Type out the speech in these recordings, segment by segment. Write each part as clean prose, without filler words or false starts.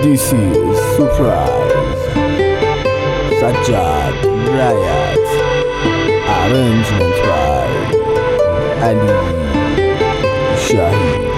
This is Surprise. Sajjad Riot. Arrangement by Ali Shahid.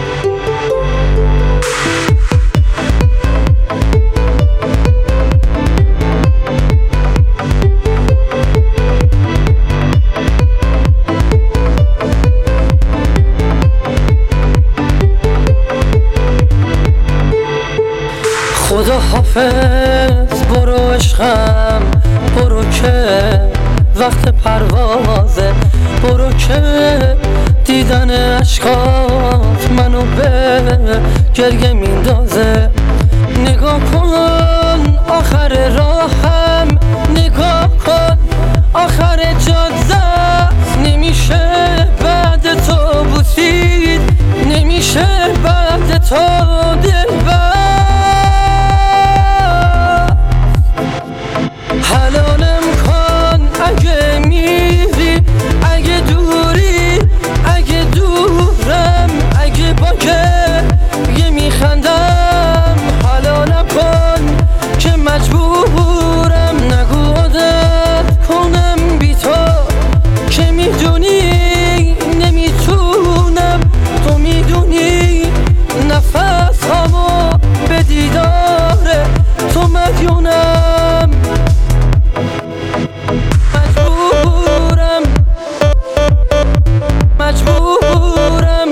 خدا حافظ برو عشقم، برو که وقت پروازه، برو که دیدن عشقات منو به گریه میندازه. نگاه کن آخر راهم، نگاه کن آخر جاده، نمیشه بعد تو بوسید، نمیشه بعد تو دلبر. حلالم کن اگه میری، اگه دوری، اگه دورم، اگه با که میخندم. حلالم کن که مجبورم، نگو عادت کنم بی تو، که میدونی نمیتونم، تو میدونی نفس هامو به دیدار تو مدیونم. مجبورم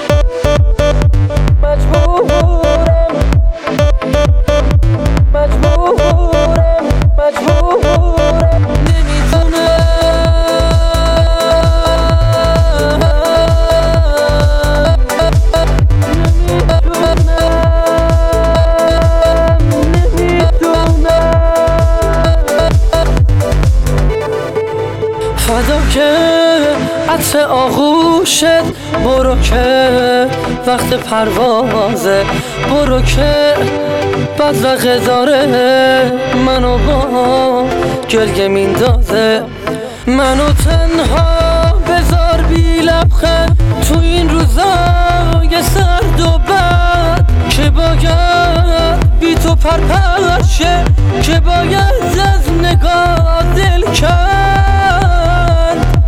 فدا که عطر آغوشت، برو که وقت پروازه، برو که بدرقه داره منو با گریه میندازه. منو تنها بذار بی لبخند تو این روزای سرد و بد، که باید بی تو پرپشه، که باید از نگاه دل کرد.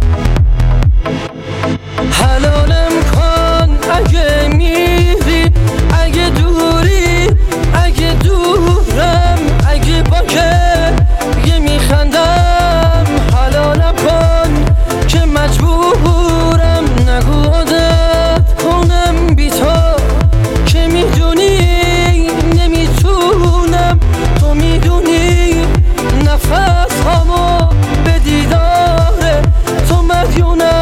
حلالم کن اگه میری، اگه دوری، اگه دورم، اگه با که میخندم. حلالم کن که مجبورم، نگو عادت کنم بی تو، که میدونی نمیتونم، تو میدونی نفس هامو به دیدار تو مدیونم.